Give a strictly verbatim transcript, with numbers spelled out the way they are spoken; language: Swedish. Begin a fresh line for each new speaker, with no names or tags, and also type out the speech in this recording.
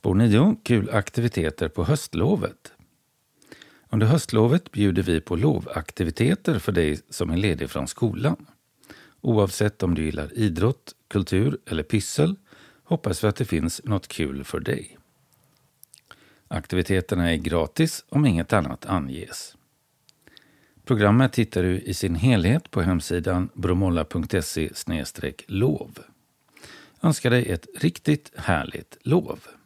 Spår nio. Kul aktiviteter på höstlovet. Under höstlovet bjuder vi på lovaktiviteter för dig som är ledig från skolan. Oavsett om du gillar idrott, kultur eller pyssel hoppas vi att det finns något kul för dig. Aktiviteterna är gratis om inget annat anges. Programmet hittar du i sin helhet på hemsidan bromolla punkt se slash lov. Önskar dig ett riktigt härligt lov.